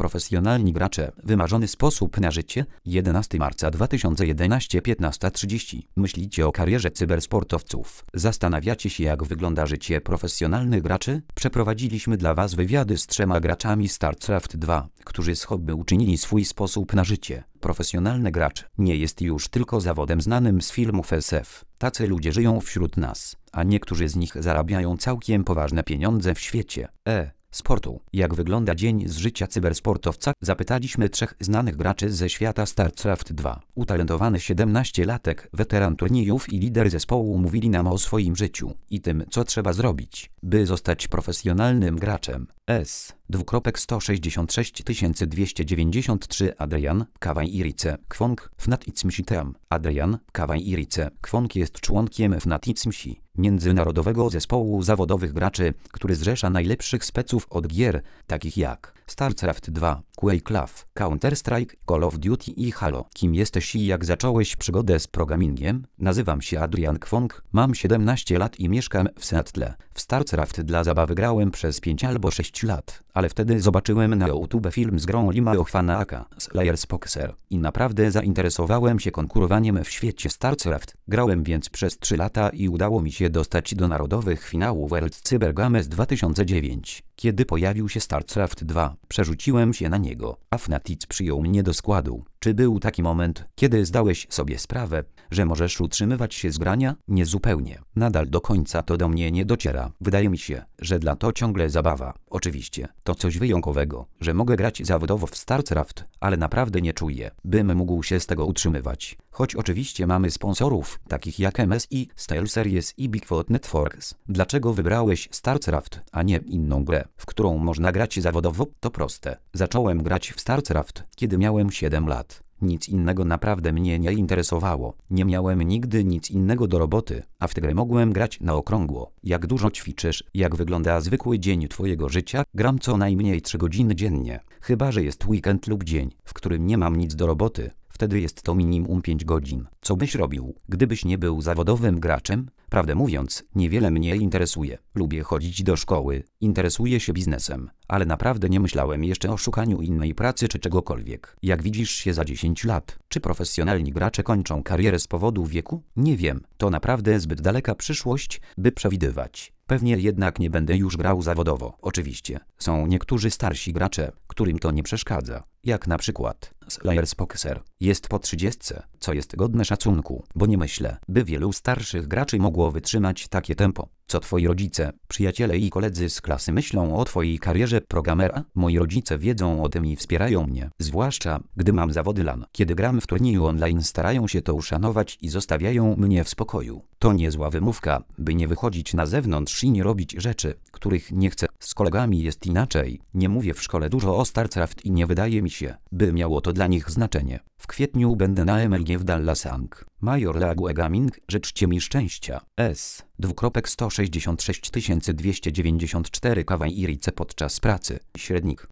Profesjonalni gracze. Wymarzony sposób na życie. 11 marca 2011, 15:30. Myślicie o karierze cybersportowców. Zastanawiacie się, jak wygląda życie profesjonalnych graczy? Przeprowadziliśmy dla Was wywiady z 3 graczami StarCraft 2, którzy z hobby uczynili swój sposób na życie. Profesjonalny gracz nie jest już tylko zawodem znanym z filmów SF. Tacy ludzie żyją wśród nas, a niektórzy z nich zarabiają całkiem poważne pieniądze w świecie sportu. Jak wygląda dzień z życia cybersportowca? Zapytaliśmy 3 znanych graczy ze świata StarCraft 2. Utalentowany 17-latek, weteran turniejów i lider zespołu mówili nam o swoim życiu i tym, co trzeba zrobić, by zostać profesjonalnym graczem. 166 293 Adrian Kawai-Irice Kwong Fnatic-Msi. Adrian Kawai-Irice Kwong jest członkiem Fnatic-Msi, międzynarodowego zespołu zawodowych graczy, który zrzesza najlepszych speców od gier, takich jak StarCraft 2, Quake Love, Counter-Strike, Call of Duty i Halo. Kim jesteś i jak zacząłeś przygodę z programmingiem? Nazywam się Adrian Kwong, mam 17 lat i mieszkam w Seattle. W StarCraft dla zabawy grałem przez 5 albo 6 lat, ale wtedy zobaczyłem na YouTube film z grą Lima Ochwanaaka, Slayers Boxer i naprawdę zainteresowałem się konkurowaniem w świecie StarCraft. Grałem więc przez 3 lata i udało mi się dostać do narodowych finałów World Cyber Games 2009. Kiedy pojawił się StarCraft 2, przerzuciłem się na niego, a Fnatic przyjął mnie do składu. Czy był taki moment, kiedy zdałeś sobie sprawę, że możesz utrzymywać się z grania? Nie zupełnie. Nadal do końca to do mnie nie dociera. Wydaje mi się, że dla to ciągle zabawa. Oczywiście, to coś wyjątkowego, że mogę grać zawodowo w StarCraft, ale naprawdę nie czuję, bym mógł się z tego utrzymywać. Choć oczywiście mamy sponsorów, takich jak MSI, SteelSeries i Bigfoot Networks. Dlaczego wybrałeś StarCraft, a nie inną grę, w którą można grać zawodowo? To proste. Zacząłem grać w StarCraft, kiedy miałem 7 lat. Nic innego naprawdę mnie nie interesowało. Nie miałem nigdy nic innego do roboty, a w tę grę mogłem grać na okrągło. Jak dużo ćwiczysz? Jak wygląda zwykły dzień twojego życia? Gram co najmniej 3 godziny dziennie. Chyba że jest weekend lub dzień, w którym nie mam nic do roboty. Wtedy jest to minimum 5 godzin. Co byś robił, gdybyś nie był zawodowym graczem? Prawdę mówiąc, niewiele mnie interesuje. Lubię chodzić do szkoły, interesuję się biznesem, ale naprawdę nie myślałem jeszcze o szukaniu innej pracy czy czegokolwiek. Jak widzisz się za 10 lat? Czy profesjonalni gracze kończą karierę z powodu wieku? Nie wiem. To naprawdę zbyt daleka przyszłość, by przewidywać. Pewnie jednak nie będę już grał zawodowo. Oczywiście, są niektórzy starsi gracze, którym to nie przeszkadza. Jak na przykład Slayers Boxer. Jest po 30, co jest godne szacunku, bo nie myślę, by wielu starszych graczy mogło wytrzymać takie tempo. Co twoi rodzice, przyjaciele i koledzy z klasy myślą o twojej karierze programera? Moi rodzice wiedzą o tym i wspierają mnie, zwłaszcza gdy mam zawody LAN. Kiedy gram w turnieju online, starają się to uszanować i zostawiają mnie w spokoju. To niezła wymówka, by nie wychodzić na zewnątrz i nie robić rzeczy, których nie chcę. Z kolegami jest inaczej. Nie mówię w szkole dużo o StarCraft i nie wydaje mi się, by miało to dla nich znaczenie. W kwietniu będę na MLG w Dallasang. Major League Gaming, życzcie mi szczęścia. 166 294 Kawai-Irice podczas pracy. Średnik.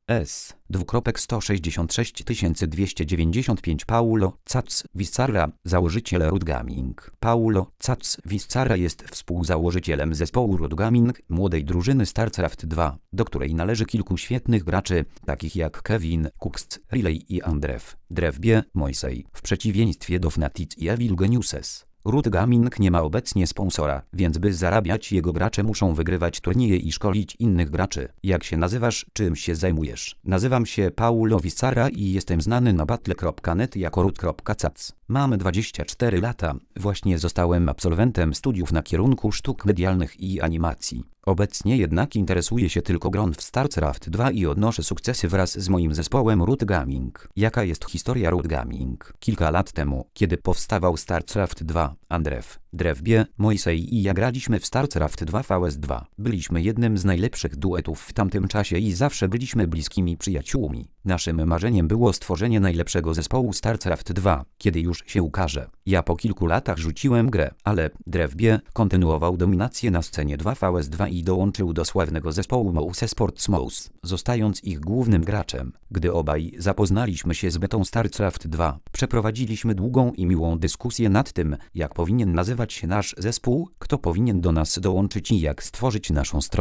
166 295 Paulo Cacz-Viscara, założyciel Root Gaming. Paulo Cacz-Viscara jest współzałożycielem zespołu Root Gaming, młodej drużyny StarCraft 2, do której należy kilku świetnych graczy, takich jak Kevin Kukst, Riley i Andrew Drewbie Moisey, w przeciwieństwie do Fnatic i Evil Geniuses. Root Gaming nie ma obecnie sponsora, więc by zarabiać, jego gracze muszą wygrywać turnieje i szkolić innych graczy. Jak się nazywasz, czym się zajmujesz? Nazywam się Paulo Viscara i jestem znany na battle.net jako root.cac. Mam 24 lata, właśnie zostałem absolwentem studiów na kierunku sztuk medialnych i animacji. Obecnie jednak interesuję się tylko grą w StarCraft 2 i odnoszę sukcesy wraz z moim zespołem Root Gaming. Jaka jest historia Root Gaming? Kilka lat temu, kiedy powstawał StarCraft 2, Andrew Drewbie Moisey i ja graliśmy w StarCraft 2 vs2. Byliśmy jednym z najlepszych duetów w tamtym czasie i zawsze byliśmy bliskimi przyjaciółmi. Naszym marzeniem było stworzenie najlepszego zespołu StarCraft 2, kiedy już się ukaże. Ja po kilku latach rzuciłem grę, ale Drewbie kontynuował dominację na scenie 2 vs2 i dołączył do sławnego zespołu Mouse Sports Mouse, zostając ich głównym graczem. Gdy obaj zapoznaliśmy się z betą StarCraft 2, przeprowadziliśmy długą i miłą dyskusję nad tym, jak powinien nazywać się nasz zespół, kto powinien do nas dołączyć i jak stworzyć naszą stronę.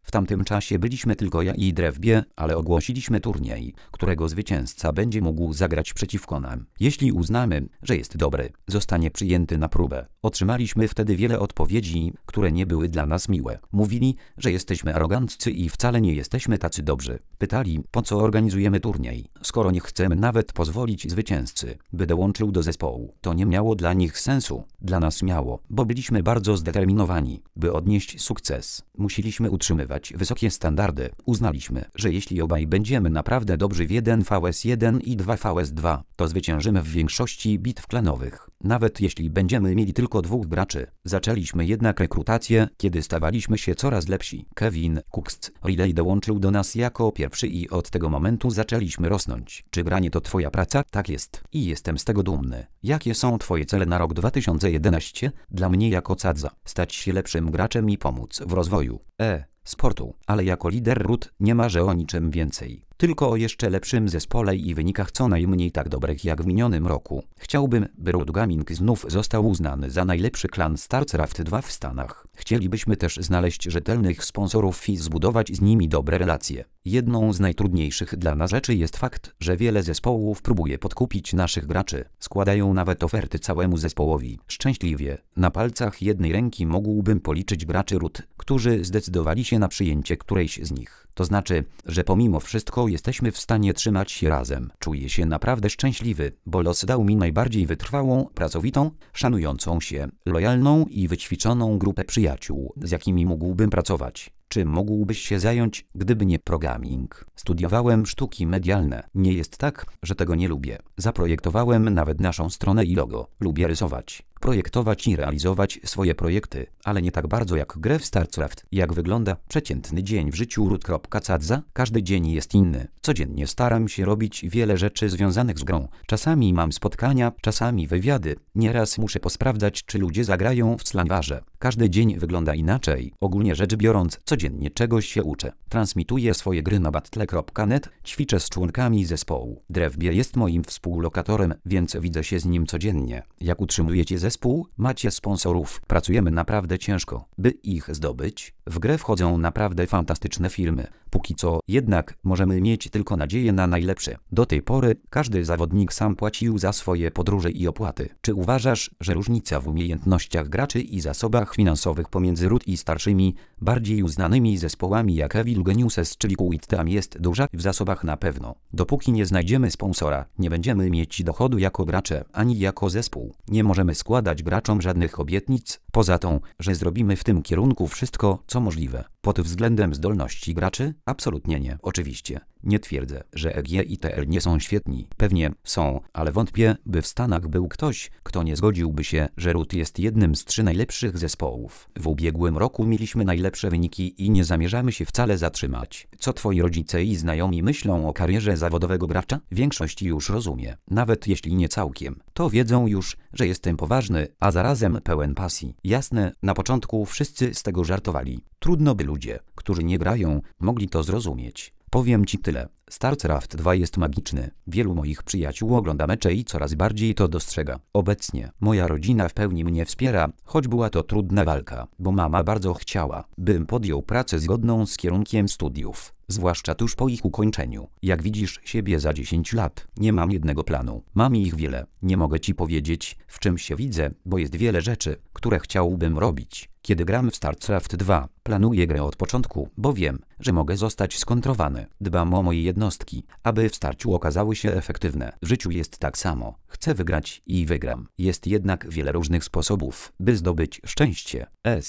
W tamtym czasie byliśmy tylko ja i Drewbie, ale ogłosiliśmy turniej, którego zwycięzca będzie mógł zagrać przeciwko nam. Jeśli uznamy, że jest dobry, zostanie przyjęty na próbę. Otrzymaliśmy wtedy wiele odpowiedzi, które nie były dla nas miłe. Mówili, że jesteśmy aroganccy i wcale nie jesteśmy tacy dobrzy. Pytali, po co organizujemy turniej, skoro nie chcemy nawet pozwolić zwycięzcy, by dołączył do zespołu. To nie miało dla nich sensu. Dla nas miało, bo byliśmy bardzo zdeterminowani, by odnieść sukces. Musieliśmy utrzymywać wysokie standardy. Uznaliśmy, że jeśli obaj będziemy naprawdę dobrzy w 1 vs1 i 2 vs2, to zwyciężymy w większości bitew klanowych. Nawet jeśli będziemy mieli tylko 2 graczy. Zaczęliśmy jednak rekrutację, kiedy stawaliśmy się coraz lepsi. Kevin Cooks Riley dołączył do nas jako pierwszy i od tego momentu zaczęliśmy rosnąć. Czy granie to twoja praca? Tak jest. I jestem z tego dumny. Jakie są twoje cele na rok 2011? Dla mnie jako Cadza. Stać się lepszym graczem i pomóc w rozwoju sportu, ale jako lider ród nie marzę o niczym więcej. Tylko o jeszcze lepszym zespole i wynikach co najmniej tak dobrych jak w minionym roku. Chciałbym, by Ród Gaming znów został uznany za najlepszy klan StarCraft 2 w Stanach. Chcielibyśmy też znaleźć rzetelnych sponsorów i zbudować z nimi dobre relacje. Jedną z najtrudniejszych dla nas rzeczy jest fakt, że wiele zespołów próbuje podkupić naszych graczy. Składają nawet oferty całemu zespołowi. Szczęśliwie, na palcach jednej ręki mógłbym policzyć graczy ród, którzy zdecydowali się na przyjęcie którejś z nich. To znaczy, że pomimo wszystko jesteśmy w stanie trzymać się razem. Czuję się naprawdę szczęśliwy, bo los dał mi najbardziej wytrwałą, pracowitą, szanującą się, lojalną i wyćwiczoną grupę przyjaciół, z jakimi mógłbym pracować. Czym mógłbyś się zająć, gdyby nie programming? Studiowałem sztuki medialne. Nie jest tak, że tego nie lubię. Zaprojektowałem nawet naszą stronę i logo. Lubię rysować, projektować i realizować swoje projekty, ale nie tak bardzo jak grę w StarCraft. Jak wygląda przeciętny dzień w życiu Ród.Cadza? Każdy dzień jest inny. Codziennie staram się robić wiele rzeczy związanych z grą. Czasami mam spotkania, czasami wywiady. Nieraz muszę posprawdzać, czy ludzie zagrają w Slanwarze. Każdy dzień wygląda inaczej. Ogólnie rzecz biorąc, codziennie czegoś się uczę. Transmituję swoje gry na battle.net, ćwiczę z członkami zespołu. Drewbie jest moim współlokatorem, więc widzę się z nim codziennie. Jak utrzymujecie zespół? Macie sponsorów? Pracujemy naprawdę ciężko, by ich zdobyć. W grę wchodzą naprawdę fantastyczne firmy. Póki co jednak możemy mieć tylko nadzieję na najlepsze. Do tej pory każdy zawodnik sam płacił za swoje podróże i opłaty. Czy uważasz, że różnica w umiejętnościach graczy i zasobach finansowych pomiędzy Ród i starszymi, bardziej uznanymi zespołami jak Evil Geniuses czyli Quit Team jest duża? W zasobach na pewno. Dopóki nie znajdziemy sponsora, nie będziemy mieć dochodu jako gracze, ani jako zespół. Nie możemy składać graczom żadnych obietnic, poza tą, że zrobimy w tym kierunku wszystko, co możliwe. Pod względem zdolności graczy? Absolutnie nie. Oczywiście. Nie twierdzę, że EG i TL nie są świetni. Pewnie są, ale wątpię, by w Stanach był ktoś, kto nie zgodziłby się, że Ród jest jednym z 3 najlepszych zespołów. W ubiegłym roku mieliśmy najlepsze wyniki i nie zamierzamy się wcale zatrzymać. Co twoi rodzice i znajomi myślą o karierze zawodowego gracza? Większość już rozumie. Nawet jeśli nie całkiem, to wiedzą już, że jestem poważny, a zarazem pełen pasji. Jasne, na początku wszyscy z tego żartowali. Trudno by ludzie, którzy nie grają, mogli to zrozumieć. Powiem ci tyle. StarCraft 2 jest magiczny. Wielu moich przyjaciół ogląda mecze i coraz bardziej to dostrzega. Obecnie moja rodzina w pełni mnie wspiera, choć była to trudna walka, bo mama bardzo chciała, bym podjął pracę zgodną z kierunkiem studiów. Zwłaszcza tuż po ich ukończeniu. Jak widzisz siebie za 10 lat, nie mam jednego planu. Mam ich wiele. Nie mogę ci powiedzieć, w czym się widzę, bo jest wiele rzeczy, które chciałbym robić. Kiedy gram w StarCraft 2, planuję grę od początku, bo wiem, że mogę zostać skontrowany. Dbam o moje jednostki, aby w starciu okazały się efektywne. W życiu jest tak samo. Chcę wygrać i wygram. Jest jednak wiele różnych sposobów, by zdobyć szczęście.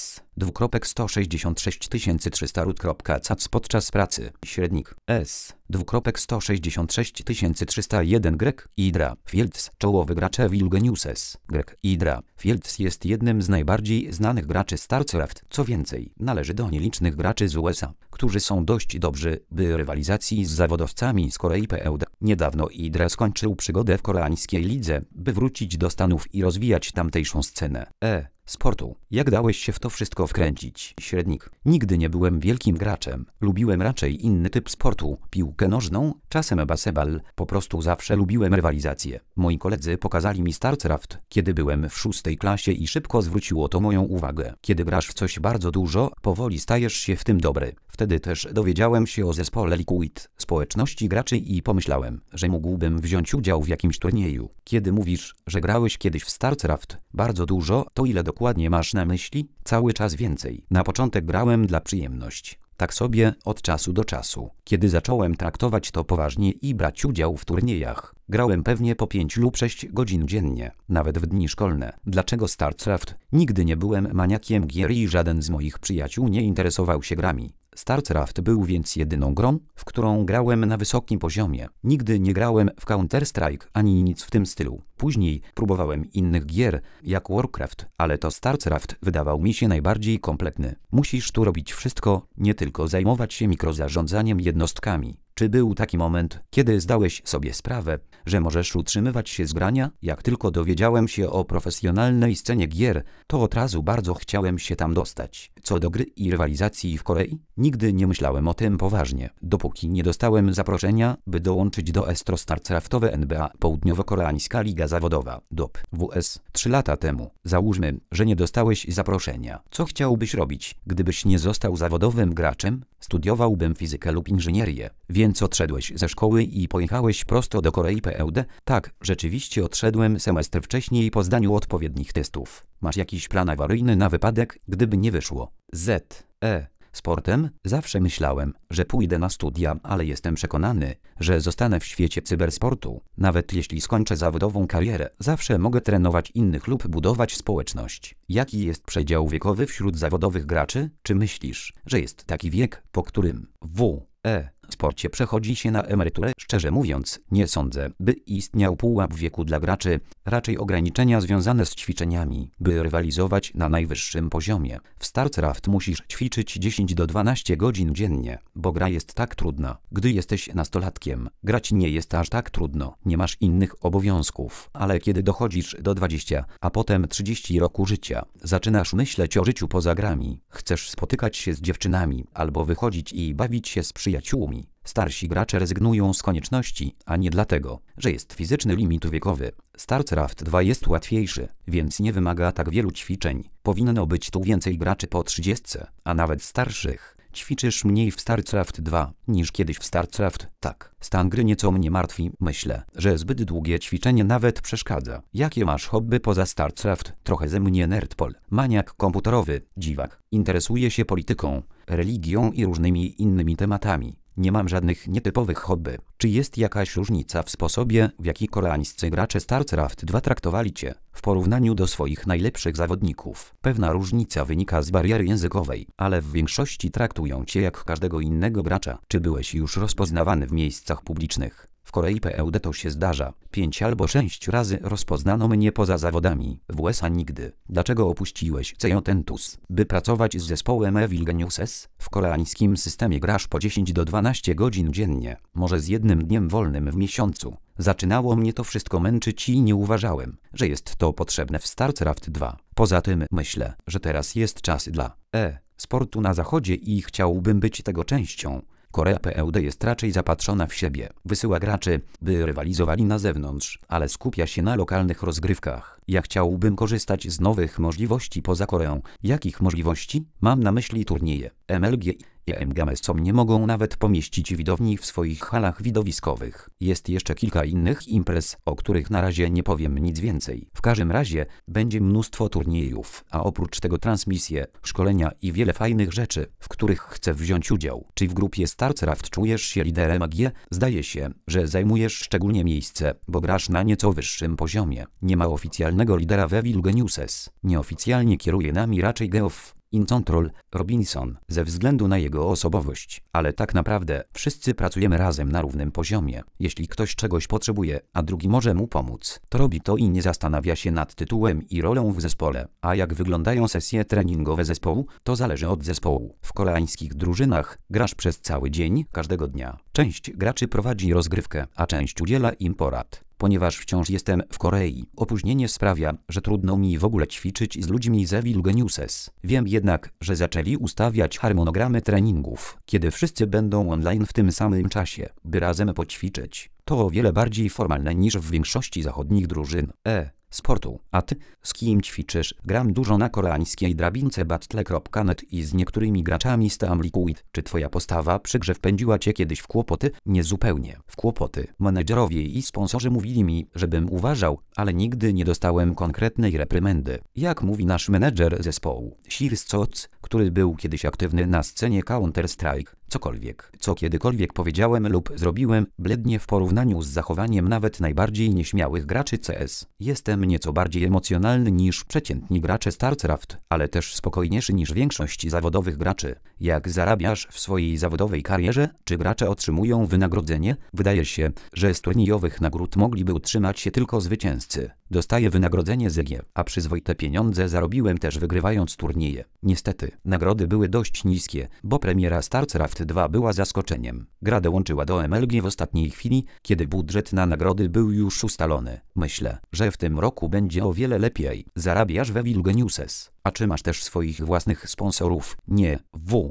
S:166 Ród.Cads podczas pracy. Średnik. S:166 301 Greg Idra Fields. Czołowy gracz Evil Geniuses. Greg Idra Fields jest jednym z najbardziej znanych graczy StarCraft. Co więcej, należy do nielicznych graczy z USA, którzy są dość dobrzy, by rywalizacji z zawodowcami z Korei PEUD. Niedawno Idra skończył przygodę w koreańskiej lidze, by wrócić do Stanów i rozwijać tamtejszą scenę. sportu. Jak dałeś się w to wszystko wkręcić? Średnik. Nigdy nie byłem wielkim graczem. Lubiłem raczej inny typ sportu. Piłkę nożną, czasem baseball. Po prostu zawsze lubiłem rywalizację. Moi koledzy pokazali mi StarCraft, kiedy byłem w 6. klasie i szybko zwróciło to moją uwagę. Kiedy grasz w coś bardzo dużo, powoli stajesz się w tym dobry. Wtedy też dowiedziałem się o zespole Liquid, społeczności graczy i pomyślałem, że mógłbym wziąć udział w jakimś turnieju. Kiedy mówisz, że grałeś kiedyś w StarCraft bardzo dużo, to ile dokładnie masz na myśli? Cały czas więcej. Na początek grałem dla przyjemności. Tak sobie od czasu do czasu. Kiedy zacząłem traktować to poważnie i brać udział w turniejach, grałem pewnie po 5 lub 6 godzin dziennie, nawet w dni szkolne. Dlaczego StarCraft? Nigdy nie byłem maniakiem gier i żaden z moich przyjaciół nie interesował się grami. StarCraft był więc jedyną grą, w którą grałem na wysokim poziomie. Nigdy nie grałem w Counter-Strike ani nic w tym stylu. Później próbowałem innych gier, jak Warcraft, ale to StarCraft wydawał mi się najbardziej kompletny. Musisz tu robić wszystko, nie tylko zajmować się mikrozarządzaniem jednostkami. Czy był taki moment, kiedy zdałeś sobie sprawę, że możesz utrzymywać się z grania? Jak tylko dowiedziałem się o profesjonalnej scenie gier, to od razu bardzo chciałem się tam dostać. Co do gry i rywalizacji w Korei, nigdy nie myślałem o tym poważnie, dopóki nie dostałem zaproszenia, by dołączyć do Estro StarCraftowe NBA Południowo-Koreańska Liga Zawodowa DOP WS 3 lata temu. Załóżmy, że nie dostałeś zaproszenia. Co chciałbyś robić, gdybyś nie został zawodowym graczem? Studiowałbym fizykę lub inżynierię. Więc odszedłeś ze szkoły i pojechałeś prosto do Korei PLD? Tak, rzeczywiście odszedłem semestr wcześniej po zdaniu odpowiednich testów. Masz jakiś plan awaryjny na wypadek, gdyby nie wyszło? Sportem? Zawsze myślałem, że pójdę na studia, ale jestem przekonany, że zostanę w świecie cybersportu. Nawet jeśli skończę zawodową karierę, zawsze mogę trenować innych lub budować społeczność. Jaki jest przedział wiekowy wśród zawodowych graczy? Czy myślisz, że jest taki wiek, po którym sporcie przechodzi się na emeryturę? Szczerze mówiąc, nie sądzę, by istniał pułap wieku dla graczy, raczej ograniczenia związane z ćwiczeniami, by rywalizować na najwyższym poziomie. W StarCraft musisz ćwiczyć 10 do 12 godzin dziennie, bo gra jest tak trudna. Gdy jesteś nastolatkiem, grać nie jest aż tak trudno, nie masz innych obowiązków, ale kiedy dochodzisz do 20, a potem 30 roku życia, zaczynasz myśleć o życiu poza grami. Chcesz spotykać się z dziewczynami, albo wychodzić i bawić się z przyjaciółmi. Starsi gracze rezygnują z konieczności, a nie dlatego, że jest fizyczny limit wiekowy. StarCraft 2 jest łatwiejszy, więc nie wymaga tak wielu ćwiczeń. Powinno być tu więcej graczy po 30, a nawet starszych. Ćwiczysz mniej w StarCraft 2 niż kiedyś w StarCraft? Tak. Stan gry nieco mnie martwi. Myślę, że zbyt długie ćwiczenie nawet przeszkadza. Jakie masz hobby poza StarCraft? Trochę ze mnie nerdpol. Maniak komputerowy, dziwak. Interesuję się polityką, religią i różnymi innymi tematami. Nie mam żadnych nietypowych hobby. Czy jest jakaś różnica w sposobie, w jaki koreańscy gracze StarCraft 2 traktowali cię w porównaniu do swoich najlepszych zawodników? Pewna różnica wynika z bariery językowej, ale w większości traktują cię jak każdego innego gracza. Czy byłeś już rozpoznawany w miejscach publicznych? W Korei PLD to się zdarza. 5 albo 6 razy rozpoznano mnie poza zawodami. W USA nigdy. Dlaczego opuściłeś CJTentus, by pracować z zespołem Evil Geniuses? W koreańskim systemie grasz po 10 do 12 godzin dziennie, może z jednym dniem wolnym w miesiącu. Zaczynało mnie to wszystko męczyć i nie uważałem, że jest to potrzebne w StarCraft 2. Poza tym myślę, że teraz jest czas dla sportu na zachodzie i chciałbym być tego częścią. Korea PLD jest raczej zapatrzona w siebie. Wysyła graczy, by rywalizowali na zewnątrz, ale skupia się na lokalnych rozgrywkach. Ja chciałbym korzystać z nowych możliwości poza Koreą. Jakich możliwości? Mam na myśli turnieje MLG i MGMS, co nie mogą nawet pomieścić widowni w swoich halach widowiskowych. Jest jeszcze kilka innych imprez, o których na razie nie powiem nic więcej. W każdym razie będzie mnóstwo turniejów, a oprócz tego transmisje, szkolenia i wiele fajnych rzeczy, w których chcę wziąć udział. Czy w grupie StarCraft czujesz się liderem AG? Zdaje się, że zajmujesz szczególnie miejsce, bo grasz na nieco wyższym poziomie. Nie ma oficjalnego lidera w Evil Geniuses. Nieoficjalnie kieruje nami raczej Geoff Incontrol Robinson ze względu na jego osobowość, ale tak naprawdę wszyscy pracujemy razem na równym poziomie. Jeśli ktoś czegoś potrzebuje, a drugi może mu pomóc, to robi to i nie zastanawia się nad tytułem i rolą w zespole. A jak wyglądają sesje treningowe zespołu? To zależy od zespołu. W koreańskich drużynach grasz przez cały dzień, każdego dnia. Część graczy prowadzi rozgrywkę, a część udziela im porad. ponieważ wciąż jestem w Korei. Opóźnienie sprawia, że trudno mi w ogóle ćwiczyć z ludźmi z Evil Geniuses. Wiem jednak, że zaczęli ustawiać harmonogramy treningów, kiedy wszyscy będą online w tym samym czasie, by razem poćwiczyć. To o wiele bardziej formalne niż w większości zachodnich drużyn sportu. A ty, z kim ćwiczysz? Gram dużo na koreańskiej drabince battle.net i z niektórymi graczami z Team Liquid. Czy twoja postawa przy grze wpędziła cię kiedyś w kłopoty? Nie zupełnie. W kłopoty. Menedżerowie i sponsorzy mówili mi, żebym uważał, ale nigdy nie dostałem konkretnej reprymendy. Jak mówi nasz menedżer zespołu, Sirsoc, który był kiedyś aktywny na scenie Counter-Strike, cokolwiek, co kiedykolwiek powiedziałem lub zrobiłem, blednie w porównaniu z zachowaniem nawet najbardziej nieśmiałych graczy CS. Jestem nieco bardziej emocjonalny niż przeciętni gracze StarCraft, ale też spokojniejszy niż większość zawodowych graczy. Jak zarabiasz w swojej zawodowej karierze? Czy gracze otrzymują wynagrodzenie? Wydaje się, że z turniejowych nagród mogliby utrzymać się tylko zwycięzcy. Dostaję wynagrodzenie z EG, a przyzwoite pieniądze zarobiłem też wygrywając turnieje. Niestety, nagrody były dość niskie, bo premiera StarCraft 2 była zaskoczeniem. Gra dołączyła do MLG w ostatniej chwili, kiedy budżet na nagrody był już ustalony. Myślę, że w tym roku będzie o wiele lepiej. Zarabiasz w Evil Geniuses. A czy masz też swoich własnych sponsorów? Nie.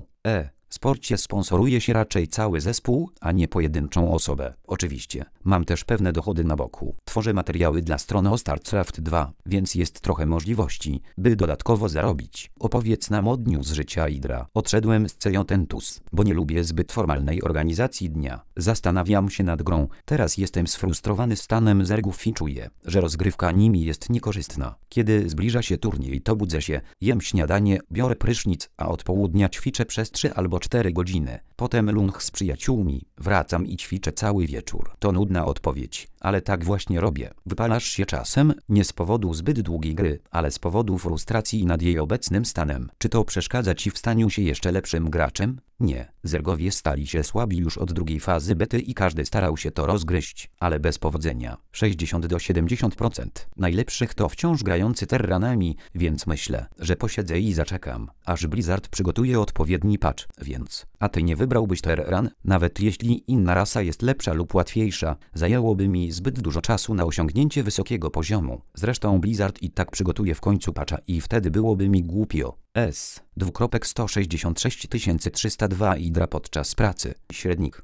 Sporcie sponsoruje się raczej cały zespół, a nie pojedynczą osobę. Oczywiście, mam też pewne dochody na boku. Tworzę materiały dla strony o StarCraft 2, więc jest trochę możliwości, by dodatkowo zarobić. Opowiedz nam o dniu z życia Idra. Odszedłem z Cejotentus, bo nie lubię zbyt formalnej organizacji dnia. Zastanawiam się nad grą. Teraz jestem sfrustrowany stanem zergów i czuję, że rozgrywka nimi jest niekorzystna. Kiedy zbliża się turniej, to budzę się, jem śniadanie, biorę prysznic, a od południa ćwiczę przez 3 albo 4 godziny. Potem lunch z przyjaciółmi, wracam i ćwiczę cały wieczór. To nudna odpowiedź, ale tak właśnie robię. Wypalasz się czasem? Nie z powodu zbyt długiej gry, ale z powodu frustracji nad jej obecnym stanem. Czy to przeszkadza ci w staniu się jeszcze lepszym graczem? Nie. Zergowie stali się słabi już od drugiej fazy bety i każdy starał się to rozgryźć, ale bez powodzenia. 60–70% najlepszych to wciąż grający terranami, więc myślę, że posiedzę i zaczekam, aż Blizzard przygotuje odpowiedni patch, więc. A ty nie wybrałbyś terran? Nawet jeśli inna rasa jest lepsza lub łatwiejsza, zajęłoby mi zbyt dużo czasu na osiągnięcie wysokiego poziomu. Zresztą Blizzard i tak przygotuje w końcu patcha i wtedy byłoby mi głupio. 166 302 Idra podczas pracy. Średnik.